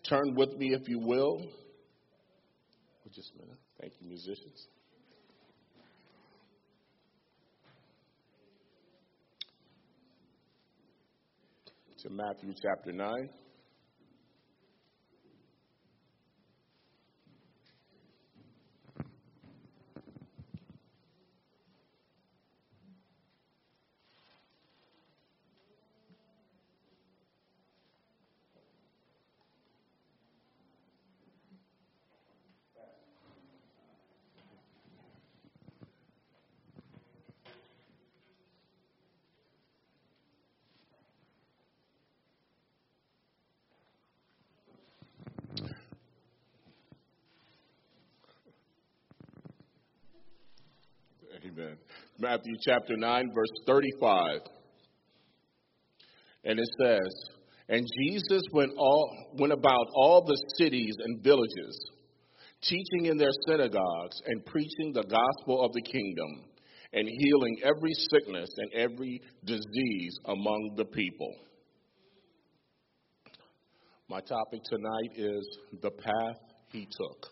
Turn with me, if you will. Just a minute. Thank you, musicians. To Matthew chapter 9. Amen. Matthew chapter 9, verse 35. And it says, and Jesus went about all the cities and villages, teaching in their synagogues and preaching the gospel of the kingdom and healing every sickness and every disease among the people. My topic tonight is the path he took.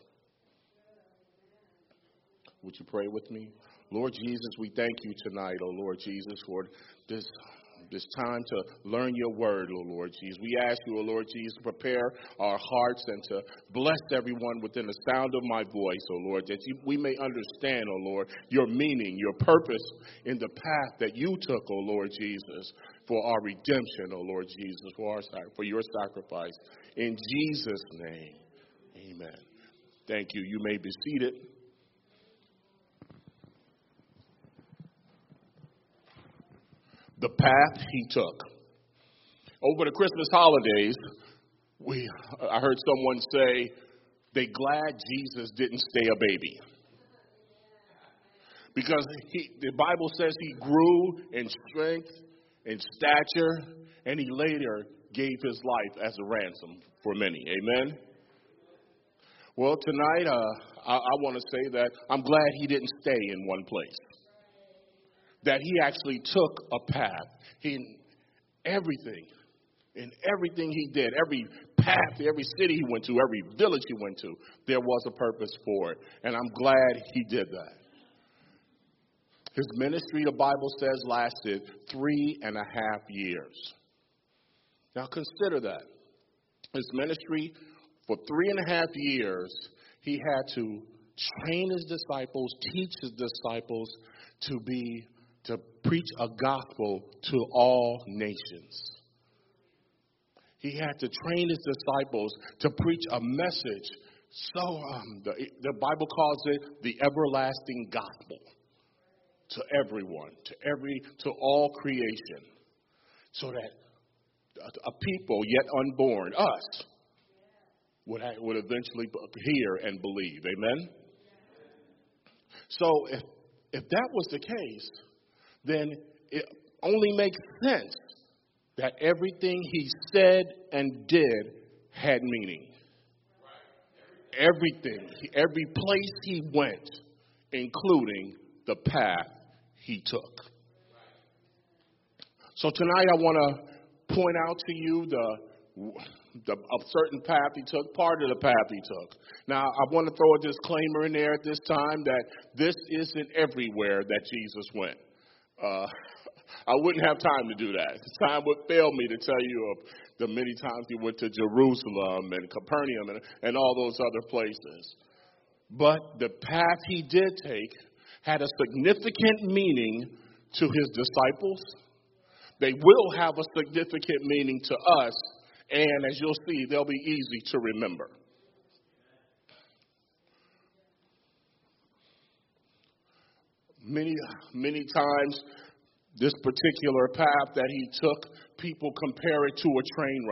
Would you pray with me? Lord Jesus, we thank you tonight, oh Lord Jesus, for this time to learn your word, oh Lord Jesus. We ask you, oh Lord Jesus, to prepare our hearts and to bless everyone within the sound of my voice, oh Lord, that we may understand, oh Lord, your meaning, your purpose in the path that you took, oh Lord Jesus, for our redemption, oh Lord Jesus, for your sacrifice. In Jesus' name, amen. Thank you. You may be seated. The path he took. Over the Christmas holidays, I heard someone say they're glad Jesus didn't stay a baby. Because the Bible says he grew in strength, in stature, and he later gave his life as a ransom for many. Amen? Well, tonight I want to say that I'm glad he didn't stay in one place. That he actually took a path. In everything he did, every path, every city he went to, every village he went to, there was a purpose for it. And I'm glad he did that. His ministry, the Bible says, lasted 3.5 years. Now consider that. His ministry, for 3.5 years, he had to train his disciples, teach his disciples to preach a gospel to all nations. He had to train his disciples to preach a message. So the Bible calls it the everlasting gospel to everyone, to all creation, so that a people yet unborn, us, would eventually hear and believe. Amen. So if that was the case, then it only makes sense that everything he said and did had meaning. Everything, every place he went, including the path he took. So tonight I want to point out to you a certain path he took, part of the path he took. Now, I want to throw a disclaimer in there at this time that this isn't everywhere that Jesus went. I wouldn't have time to do that. Time would fail me to tell you of the many times he went to Jerusalem and Capernaum and all those other places. But the path he did take had a significant meaning to his disciples. They will have a significant meaning to us, and as you'll see, they'll be easy to remember. Many times, this particular path that he took, people compare it to a train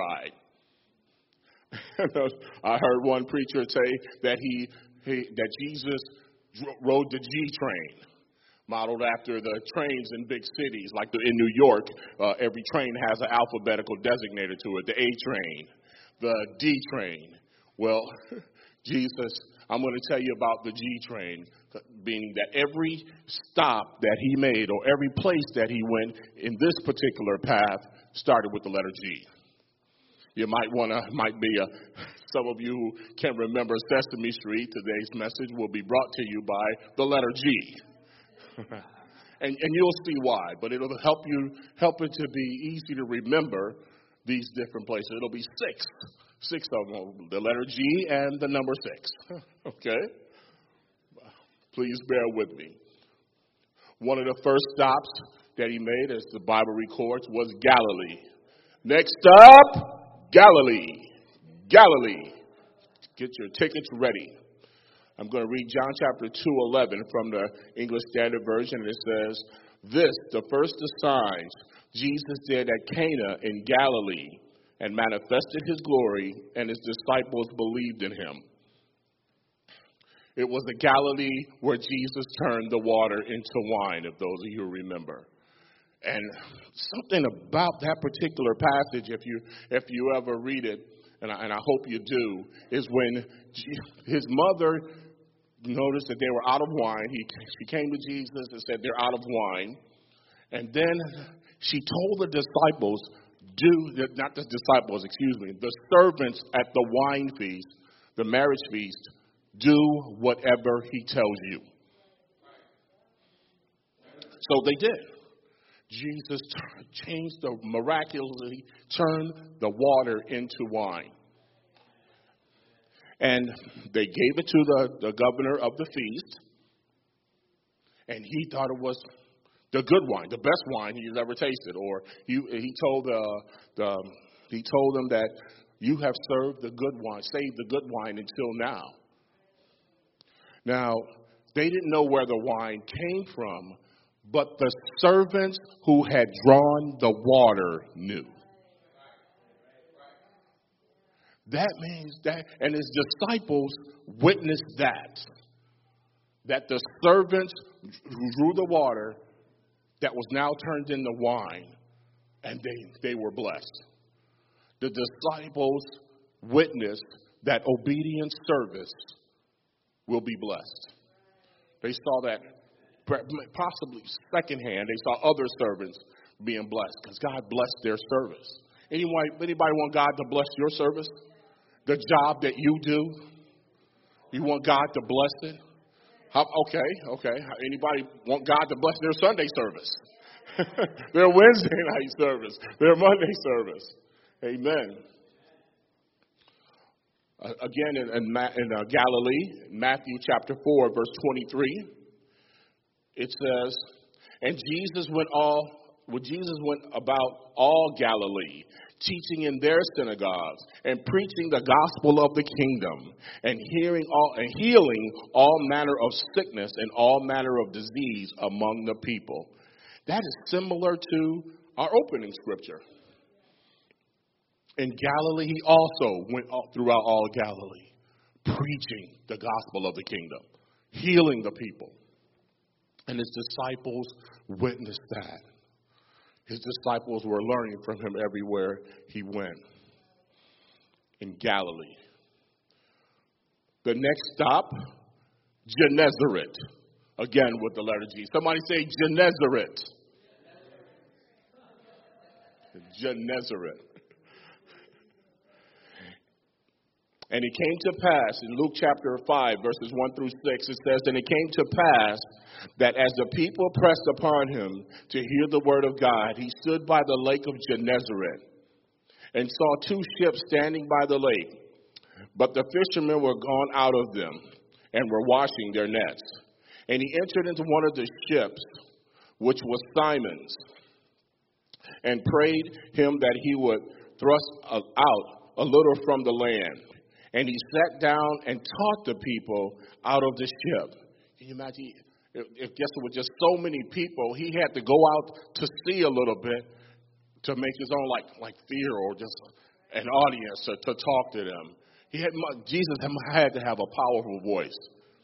ride. I heard one preacher say that that Jesus rode the G train, modeled after the trains in big cities, like in New York. Every train has an alphabetical designator to it: the A train, the D train. Well, Jesus, I'm going to tell you about the G train, meaning that every stop that he made or every place that he went in this particular path started with the letter G. You might be Some of you who can remember Sesame Street, today's message will be brought to you by the letter G. and you'll see why, but it'll help it to be easy to remember these different places. It'll be six of them, the letter G and the number 6. Okay? Please bear with me. One of the first stops that he made, as the Bible records, was Galilee. Next up, Galilee. Galilee. Get your tickets ready. I'm going to read John chapter 2:11 from the English Standard Version. And it says, "This, the first of signs, Jesus did at Cana in Galilee, and manifested his glory, and his disciples believed in him." It was the Galilee where Jesus turned the water into wine, if those of you remember. And something about that particular passage, if you ever read it, and I hope you do, is when his mother noticed that they were out of wine. She came to Jesus and said, "They're out of wine." And then she told the disciples, the servants at the wine feast, the marriage feast, do whatever he tells you. So they did. Jesus miraculously turned the water into wine. And they gave it to the governor of the feast, and he thought it was the good wine, the best wine he's ever tasted. Or he told them that you have served the good wine, saved the good wine until now. Now, they didn't know where the wine came from, but the servants who had drawn the water knew. That means that, and his disciples witnessed that the servants who drew the water that was now turned into wine, and they were blessed. The disciples witnessed that obedient service will be blessed. They saw that possibly secondhand. They saw other servants being blessed because God blessed their service. Anybody want God to bless your service? The job that you do? You want God to bless it? Okay. Anybody want God to bless their Sunday service? Their Wednesday night service? Their Monday service? Amen. Again, in Galilee, Matthew chapter 4, verse 23, it says, "And Jesus went about all Galilee, teaching in their synagogues and preaching the gospel of the kingdom, and healing all manner of sickness and all manner of disease among the people." That is similar to our opening scripture. In Galilee, he also went throughout all Galilee, preaching the gospel of the kingdom, healing the people. And his disciples witnessed that. His disciples were learning from him everywhere he went. In Galilee. The next stop, Gennesaret. Again with the letter G. Somebody say Gennesaret. Gennesaret. And it came to pass, in Luke chapter 5, verses 1 through 6, it says, "And it came to pass that as the people pressed upon him to hear the word of God, he stood by the lake of Gennesaret and saw 2 ships standing by the lake. But the fishermen were gone out of them and were washing their nets. And he entered into one of the ships, which was Simon's, and prayed him that he would thrust out a little from the land. And he sat down and taught the people out of the ship." Can you imagine? If guess it was just so many people, he had to go out to sea a little bit to make his own like fear or just an audience to talk to them. Jesus had to have a powerful voice.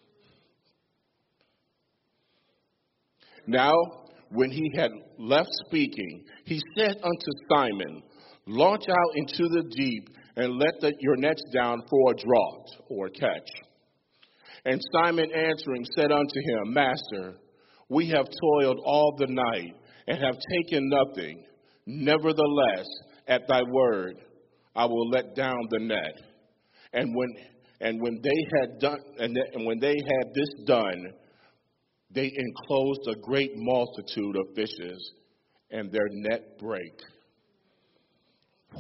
Now, when he had left speaking, he said unto Simon, "Launch out into the deep and let your nets down for a draught," or catch. "And Simon answering said unto him, Master, we have toiled all the night and have taken nothing. Nevertheless, at thy word, I will let down the net. And when they had done, and when they had this done, they enclosed a great multitude of fishes, and their net brake. Wow.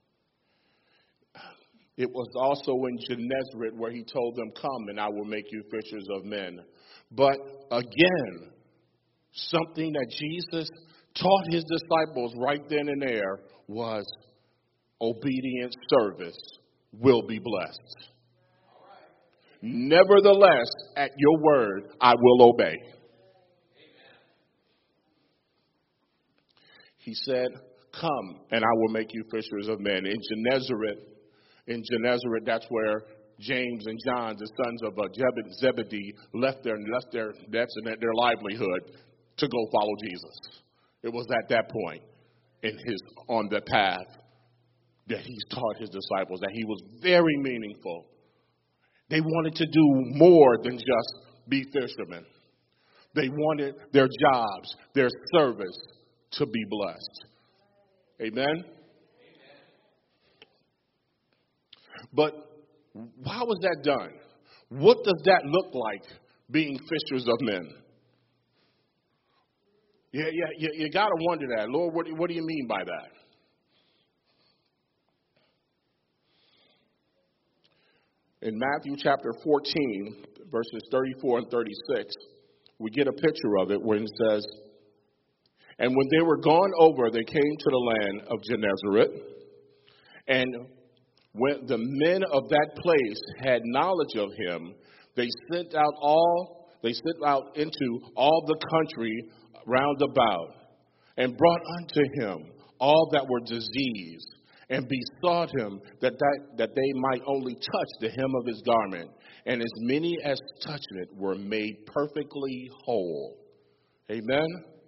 It was also in Gennesaret where he told them, "Come, and I will make you fishers of men." But again, something that Jesus taught his disciples right then and there was obedient service will be blessed. Nevertheless, at your word, I will obey. He said, "Come, and I will make you fishers of men." In Gennesaret, that's where James and John, the sons of Zebedee, left their livelihood to go follow Jesus. It was at that point on the path that he taught his disciples that he was very meaningful. They wanted to do more than just be fishermen. They wanted their jobs, their service to be blessed. Amen? But how was that done? What does that look like, being fishers of men? You got to wonder that. Lord, what do you mean by that? In Matthew chapter 14, verses 34 and 36, we get a picture of it when it says, "And when they were gone over, they came to the land of Gennesaret. And when the men of that place had knowledge of him, they sent out into all the country round about, and brought unto him all that were diseased, and besought him that they might only touch the hem of his garment. And as many as touched it were made perfectly whole." Amen?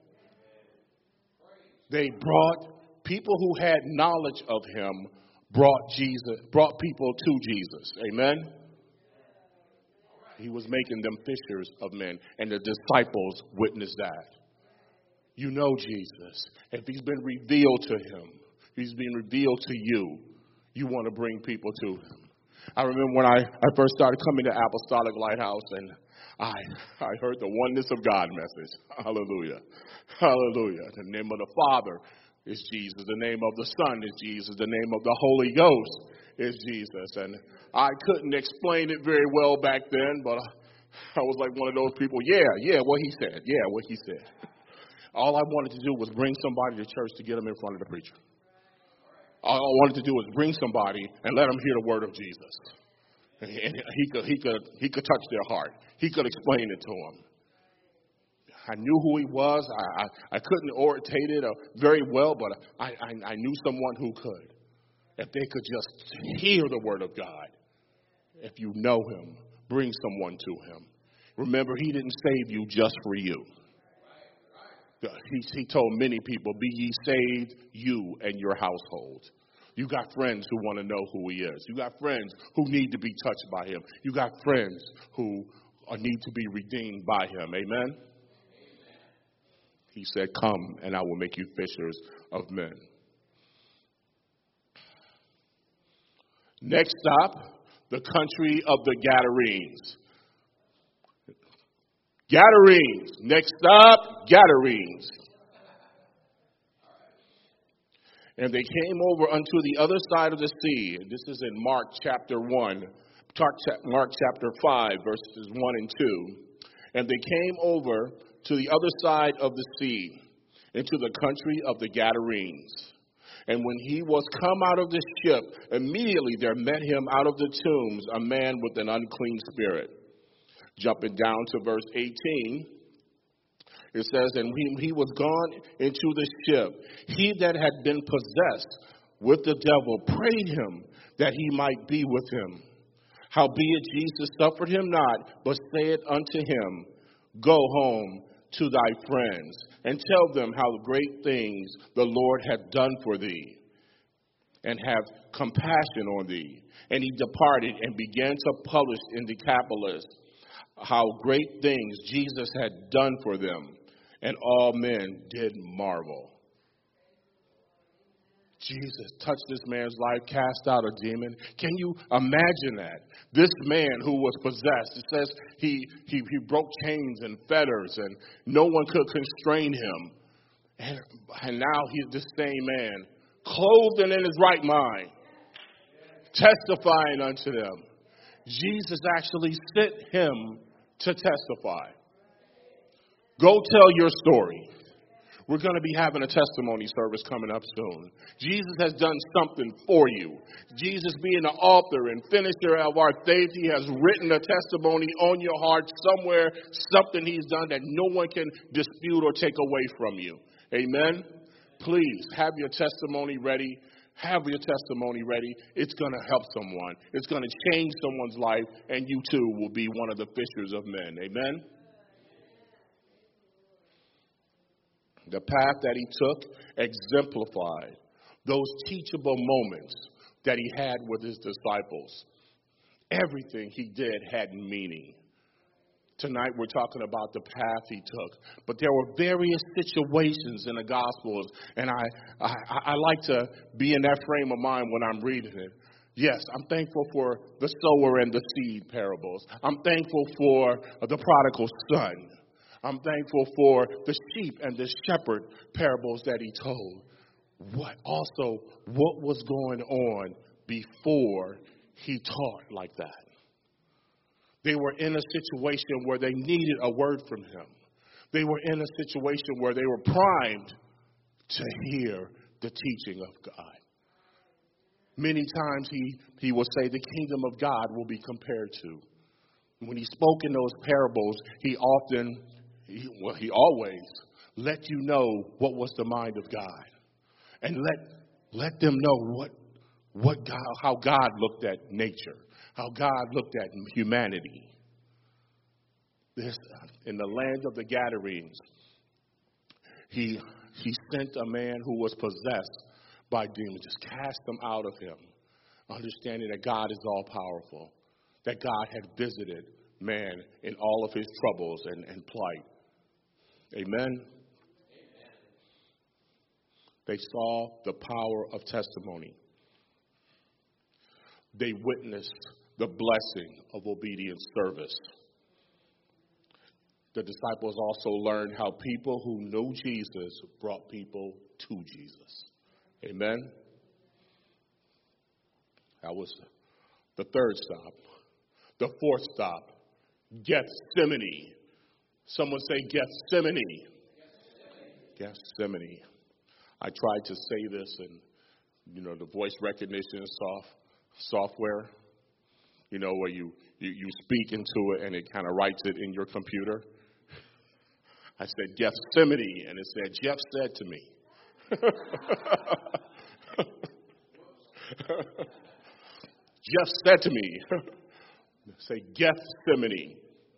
They brought people who had knowledge of him, brought people to Jesus. Amen? He was making them fishers of men, and the disciples witnessed that. You know Jesus. If he's been revealed to him, he's been revealed to you, you want to bring people to him. I remember when I first started coming to Apostolic Lighthouse, and I heard the oneness of God message. Hallelujah. Hallelujah. The name of the Father is Jesus. The name of the Son is Jesus. The name of the Holy Ghost is Jesus. And I couldn't explain it very well back then, but I was like one of those people, yeah, what he said. Yeah, what he said. All I wanted to do was bring somebody to church to get them in front of the preacher. All I wanted to do was bring somebody and let them hear the word of Jesus. And he could touch their heart. He could explain it to them. I knew who he was. I couldn't orientate it very well, but I knew someone who could. If they could just hear the word of God. If you know him, bring someone to him. Remember, he didn't save you just for you. He told many people, "Be ye saved, you and your household." You got friends who want to know who he is. You got friends who need to be touched by him. You got friends who need to be redeemed by him. Amen? He said, "Come, and I will make you fishers of men." Next stop, the country of the Gadarenes. Gadarenes. Next stop, Gadarenes. And they came over unto the other side of the sea. And this is in Mark chapter 1. Mark chapter 5, verses 1 and 2. And they came over to the other side of the sea, into the country of the Gadarenes. And when he was come out of the ship, immediately there met him out of the tombs a man with an unclean spirit. Jumping down to verse 18, it says, "And when he was gone into the ship, he that had been possessed with the devil prayed him that he might be with him. Howbeit Jesus suffered him not, but said unto him, Go home to thy friends, and tell them how great things the Lord hath done for thee, and have compassion on thee. And he departed and began to publish in Decapolis how great things Jesus had done for them, and all men did marvel. Jesus touched this man's life, cast out a demon. Can you imagine that? This man who was possessed, it says he broke chains and fetters and no one could constrain him. And now he's the same man, clothed and in his right mind, testifying unto them. Jesus actually sent him to testify. Go tell your story. We're going to be having a testimony service coming up soon. Jesus has done something for you. Jesus, being the author and finisher of our faith, he has written a testimony on your heart somewhere, something he's done that no one can dispute or take away from you. Amen? Please have your testimony ready. Have your testimony ready. It's going to help someone. It's going to change someone's life, and you too will be one of the fishers of men. Amen? The path that he took exemplified those teachable moments that he had with his disciples. Everything he did had meaning. Tonight we're talking about the path he took. But there were various situations in the Gospels, and I like to be in that frame of mind when I'm reading it. Yes, I'm thankful for the sower and the seed parables. I'm thankful for the prodigal son. I'm thankful for the sheep and the shepherd parables that he told. What was going on before he taught like that? They were in a situation where they needed a word from him. They were in a situation where they were primed to hear the teaching of God. Many times he will say the kingdom of God will be compared to. When he spoke in those parables, he always let you know what was the mind of God, and let them know how God looked at nature, how God looked at humanity. In the land of the Gadarenes, he sent a man who was possessed by demons, just cast them out of him, understanding that God is all powerful, that God had visited man in all of his troubles and plight. Amen? Amen. They saw the power of testimony. They witnessed the blessing of obedient service. The disciples also learned how people who knew Jesus brought people to Jesus. Amen? That was the third stop. The fourth stop, Gethsemane. Someone say Gethsemane. Gethsemane. I tried to say this in, the voice recognition software, where you speak into it and it kind of writes it in your computer. I said Gethsemane, and it said, Jeff said to me. Jeff said to me. Say Gethsemane.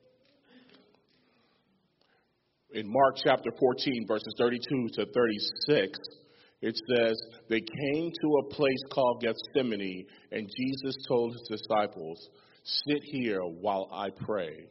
In Mark chapter 14, verses 32 to 36, it says, they came to a place called Gethsemane, and Jesus told his disciples, sit here while I pray.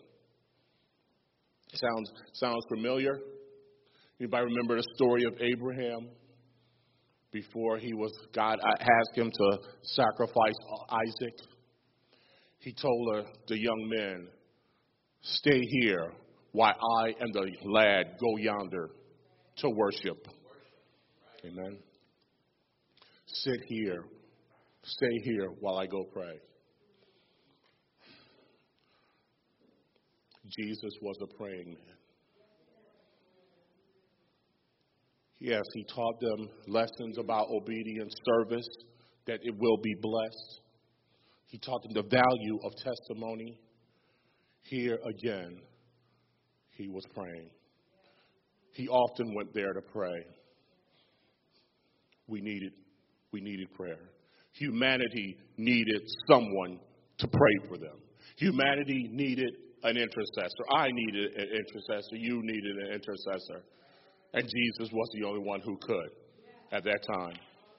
Sounds familiar? Anybody remember the story of Abraham? Before God asked him to sacrifice Isaac, he told the young men, stay here while I and the lad go yonder to worship. Amen. Sit here. Stay here while I go pray. Jesus was a praying man. Yes, he taught them lessons about obedience, service, that it will be blessed. He taught them the value of testimony. Here again, he was praying. He often went there to pray. We needed prayer. Humanity needed someone to pray for them. Humanity needed an intercessor. I needed an intercessor. You needed an intercessor. And Jesus was the only one who could at that time.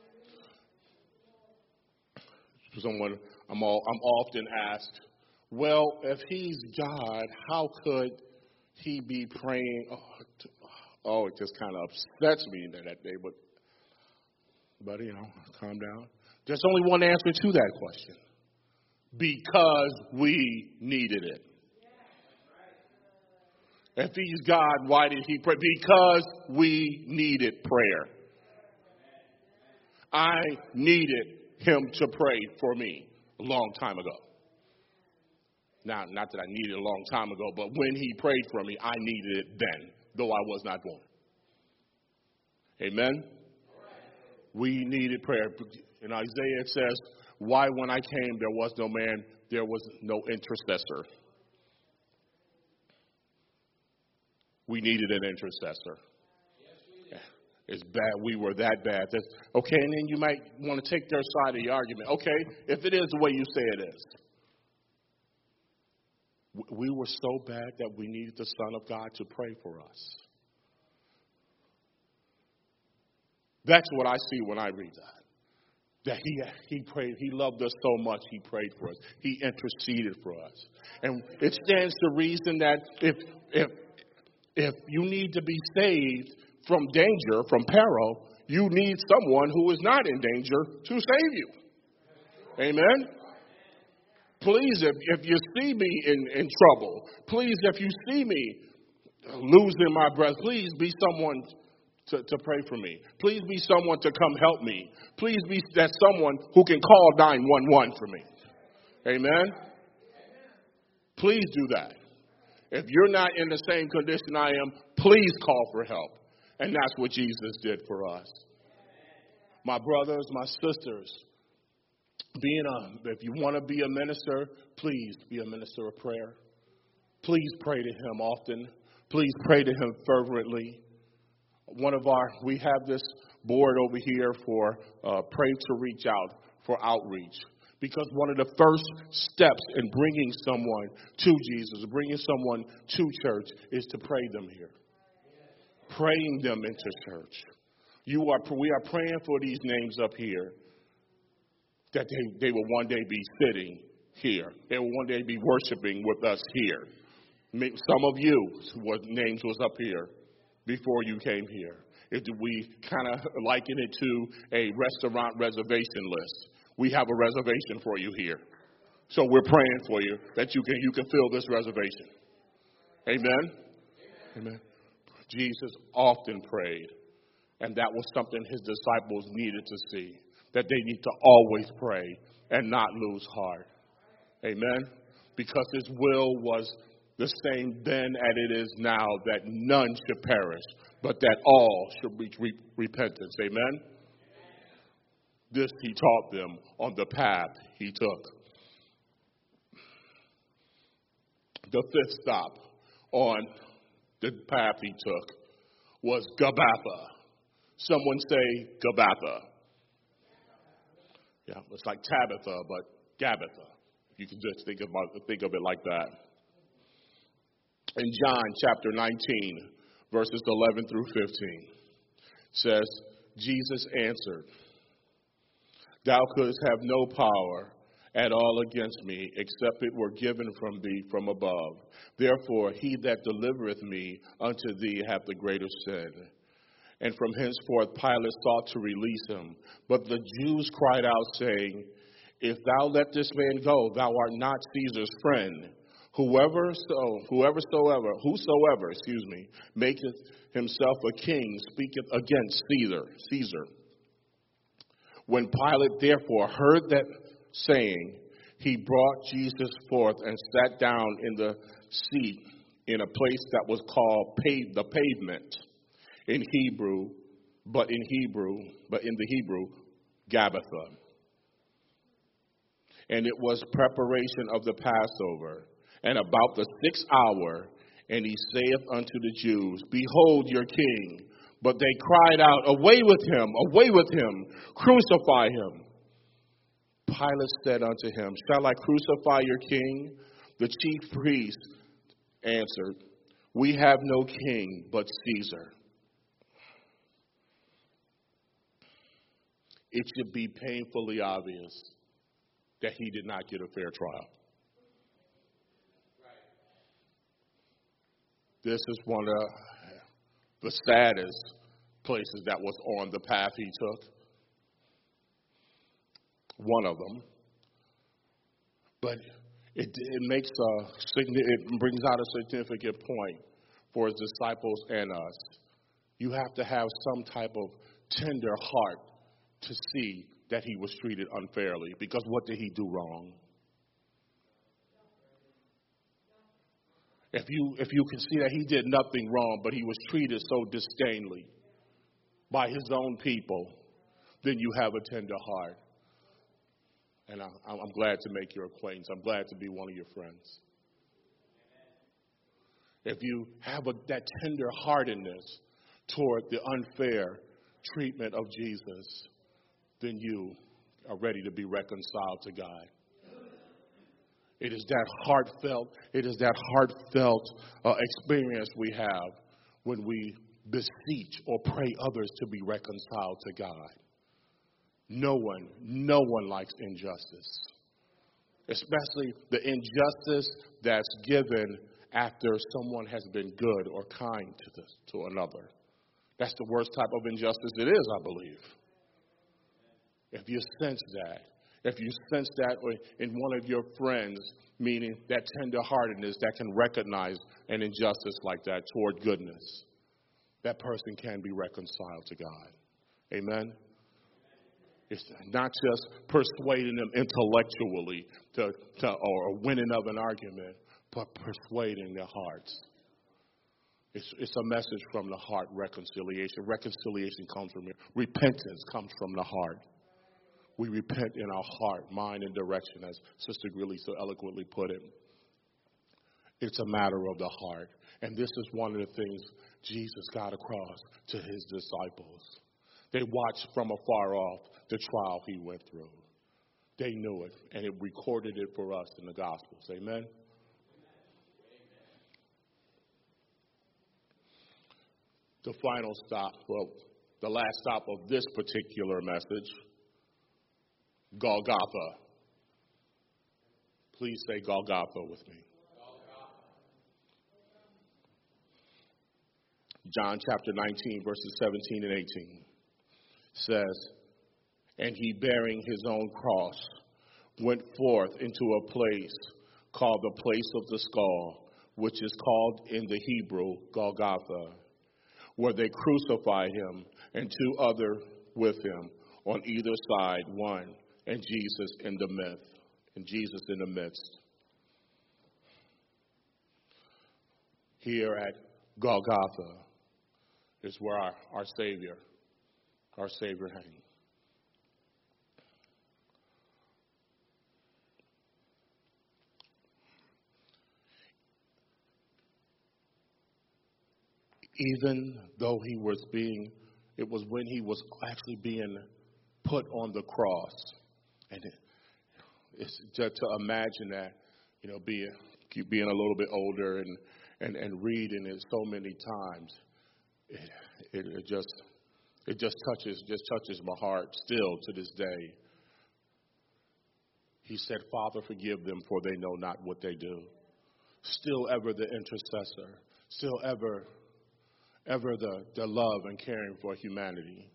I'm often asked, well, if he's God, how could he be praying? Oh, it just kind of upsets me that day. But But, calm down. There's only one answer to that question. Because we needed it. If he's God, why did he pray? Because we needed prayer. I needed him to pray for me a long time ago. Now, not that I needed it a long time ago, but when he prayed for me, I needed it then, though I was not born. Amen? We needed prayer. In Isaiah it says, why when I came there was no man, there was no intercessor. We needed an intercessor. It's bad. We were that bad. Okay, and then you might want to take their side of the argument. Okay, if it is the way you say it is. We were so bad that we needed the Son of God to pray for us. That's what I see when I read that. That he prayed. He loved us so much, he prayed for us. He interceded for us. And it stands to reason that if you need to be saved from danger, from peril, you need someone who is not in danger to save you. Amen? Please, if you see me in trouble, please, if you see me losing my breath, please be someone to pray for me. Please be someone to come help me. Please be that someone who can call 911 for me. Amen? Please do that. If you're not in the same condition I am, please call for help. And that's what Jesus did for us. My brothers, my sisters, if you want to be a minister, please be a minister of prayer. Please pray to him often. Please pray to him fervently. We have this board over here for Pray to Reach Out, for outreach. Because one of the first steps in bringing someone to Jesus, bringing someone to church, is to pray them here. Praying them into church. We are praying for these names up here, that they will one day be sitting here. They will one day be worshiping with us here. Some of you, names was up here before you came here. We kind of liken it to a restaurant reservation list. We have a reservation for you here. So we're praying for you that you can fill this reservation. Amen? Amen. Jesus often prayed, and that was something his disciples needed to see, that they need to always pray and not lose heart. Amen? Because his will was the same then as it is now, that none should perish, but that all should reach repentance. Amen? This he taught them on the path he took. The fifth stop on the path he took was Gabbatha. Someone say Gabbatha. Yeah, it's like Tabitha, but Gabbatha. You can just think of it like that. In John chapter 19, verses 11 through 15, says, Jesus answered, Thou couldst have no power at all against me, except it were given from thee from above. Therefore, he that delivereth me unto thee hath the greater sin. And from henceforth Pilate sought to release him. But the Jews cried out, saying, If thou let this man go, thou art not Caesar's friend. Whosoever maketh himself a king, speaketh against Caesar. When Pilate therefore heard that saying, he brought Jesus forth and sat down in the seat in a place that was called the pavement in Hebrew, but in the Hebrew, Gabbatha. And it was preparation of the Passover, and about the 6th hour, and he saith unto the Jews, Behold your king. But they cried out, Away with him, crucify him. Pilate said unto him, Shall I crucify your king? The chief priest answered, We have no king but Caesar. It should be painfully obvious that he did not get a fair trial. This is one of the saddest places that was on the path he took. one of them. But it brings out a significant point for his disciples and us. You have to have some type of tender heart to see that he was treated unfairly. Because what did he do wrong? If you can see that he did nothing wrong, but he was treated so disdainfully by his own people, then you have a tender heart. And I'm glad to make your acquaintance. I'm glad to be one of your friends. If you have that tender heartedness toward the unfair treatment of Jesus, then you are ready to be reconciled to God. It is that heartfelt experience we have when we beseech or pray others to be reconciled to God. No one likes injustice, especially the injustice that's given after someone has been good or kind to another. That's the worst type of injustice it is, I believe. If you sense that in one of your friends, meaning that tenderheartedness that can recognize an injustice like that toward goodness, that person can be reconciled to God. Amen? It's not just persuading them intellectually or winning of an argument, but persuading their hearts. It's a message from the heart, reconciliation. Reconciliation comes from here. Repentance comes from the heart. We repent in our heart, mind, and direction, as Sister Greeley so eloquently put it. It's a matter of the heart. And this is one of the things Jesus got across to his disciples. They watched from afar off the trial he went through. They knew it, and it recorded it for us in the Gospels. Amen? The final stop, well, the last stop of this particular message, Golgotha. Please say Golgotha with me. John chapter 19, verses 17 and 18 says, "And he, bearing his own cross, went forth into a place called the place of the skull, which is called in the Hebrew Golgotha, where they crucified him and two others with him on either side, one, and Jesus in the midst. Here at Golgotha is where our Savior hangs. Even though it was when he was actually being put on the cross. And it's just to imagine that, being a little bit older and reading it so many times, it just touches my heart still to this day. He said, "Father, forgive them, for they know not what they do." Still ever the intercessor, still ever the love and caring for humanity.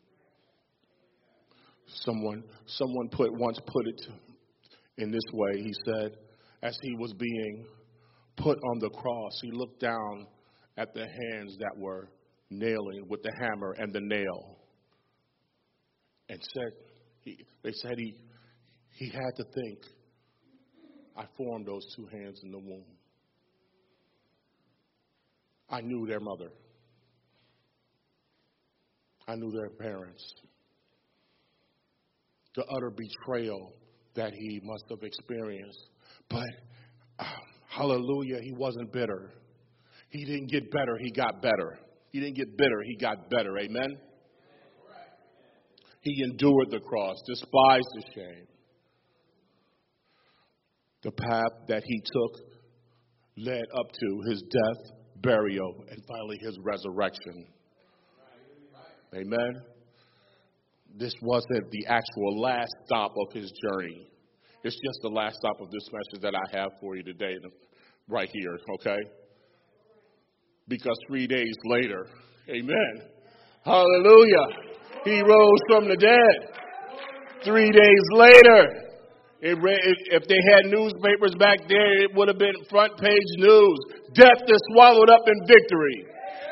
Someone once put it in this way. He said, as he was being put on the cross, he looked down at the hands that were nailing with the hammer and the nail, and they said he had to think, I formed those two hands in the womb. I knew their mother. I knew their parents. The utter betrayal that he must have experienced. But, hallelujah, he wasn't bitter. He didn't get better, he got better. He didn't get bitter, he got better. Amen? He endured the cross, despised the shame. The path that he took led up to his death, burial, and finally his resurrection. Amen? This wasn't the actual last stop of his journey. It's just the last stop of this message that I have for you today, right here, okay? Because 3 days later, amen, hallelujah, he rose from the dead. 3 days later, if they had newspapers back there, it would have been front page news. Death is swallowed up in victory.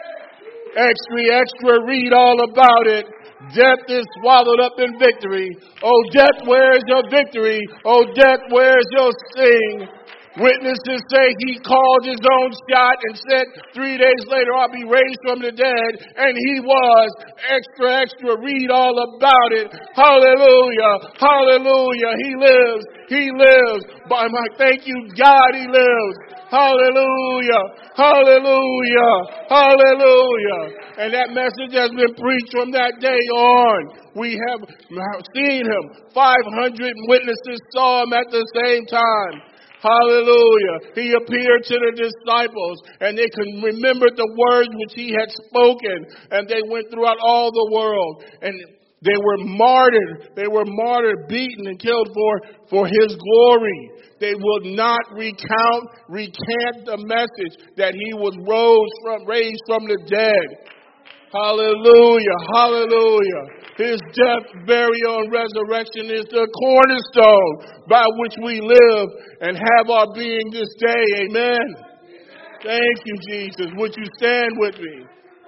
Extra, read all about it. Death is swallowed up in victory. Oh, death, where's your victory? Oh, death, where's your sting? Witnesses say he called his own shot and said 3 days later, I'll be raised from the dead. And he was. Extra, read all about it. Hallelujah, hallelujah. He lives, he lives. By my thank you, God, he lives. Hallelujah, hallelujah, hallelujah. And that message has been preached from that day on. We have seen him. 500 witnesses saw him at the same time. Hallelujah. He appeared to the disciples and they could remember the words which he had spoken, and they went throughout all the world, and they were martyred. They were martyred, beaten and killed for his glory. They will not recant the message that he was raised from the dead. Hallelujah, hallelujah. His death, burial, and resurrection is the cornerstone by which we live and have our being this day. Amen. Thank you, Jesus. Would you stand with me?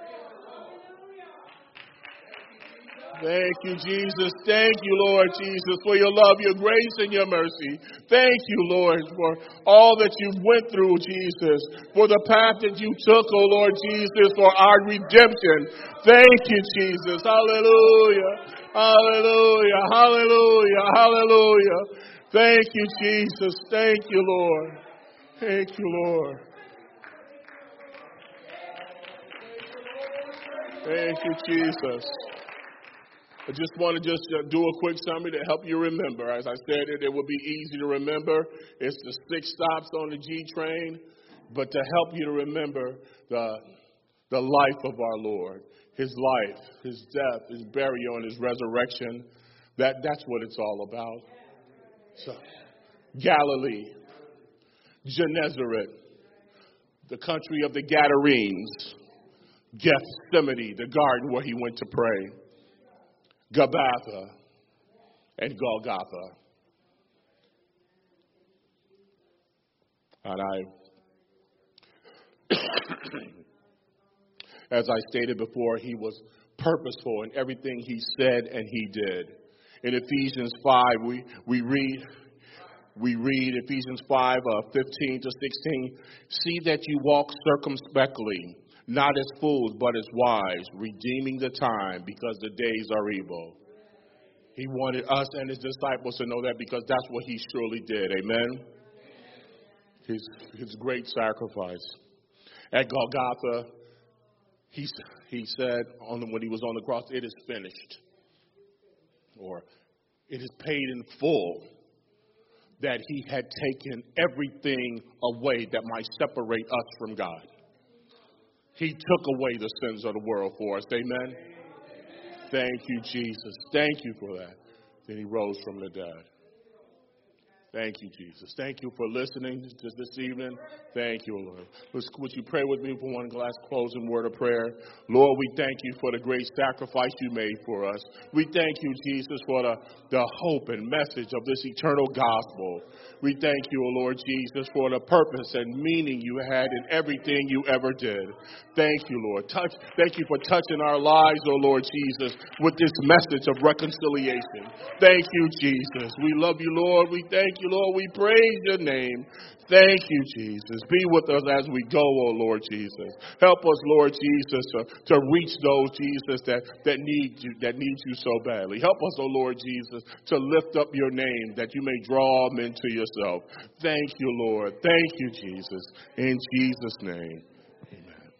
Thank you, Jesus. Thank you, Lord Jesus, for your love, your grace, and your mercy. Thank you, Lord, for all that you went through, Jesus, for the path that you took, oh Lord Jesus, for our redemption. Thank you, Jesus. Hallelujah. Hallelujah. Hallelujah. Hallelujah. Thank you, Jesus. Thank you, Lord. Thank you, Lord. Thank you, Jesus. I just want to do a quick summary to help you remember. As I said, it will be easy to remember. It's the 6 stops on the G train. But to help you to remember the life of our Lord, his life, his death, his burial, and his resurrection, that's what it's all about. So, Galilee, Gennesaret, the country of the Gadarenes, Gethsemane, the garden where he went to pray, Gabbatha, and Golgotha. And as I stated before, he was purposeful in everything he said and he did. In Ephesians 5, we read Ephesians 5, 15 to 16. See that you walk circumspectly, not as fools, but as wise, redeeming the time because the days are evil. He wanted us and his disciples to know that because that's what he surely did. Amen? His great sacrifice. At Golgotha, he said when he was on the cross, it is finished. Or it is paid in full. That he had taken everything away that might separate us from God. He took away the sins of the world for us. Amen? Thank you, Jesus. Thank you for that. Then he rose from the dead. Thank you, Jesus. Thank you for listening to this evening. Thank you, Lord. Would you pray with me for one last closing word of prayer? Lord, we thank you for the great sacrifice you made for us. We thank you, Jesus, for the hope and message of this eternal gospel. We thank you, O Lord Jesus, for the purpose and meaning you had in everything you ever did. Thank you, Lord. Thank you for touching our lives, O Lord Jesus, with this message of reconciliation. Thank you, Jesus. We love you, Lord. We thank you, Lord. We praise your name. Thank you, Jesus. Be with us as we go, O Lord Jesus. Help us, Lord Jesus, to reach those, Jesus, that need you so badly. Help us, O Lord Jesus, to lift up your name that you may draw them into yourself. Thank you, Lord. Thank you, Jesus. In Jesus' name, amen.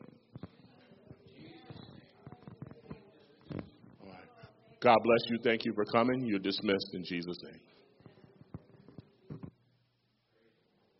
All right. God bless you. Thank you for coming. You're dismissed in Jesus' name.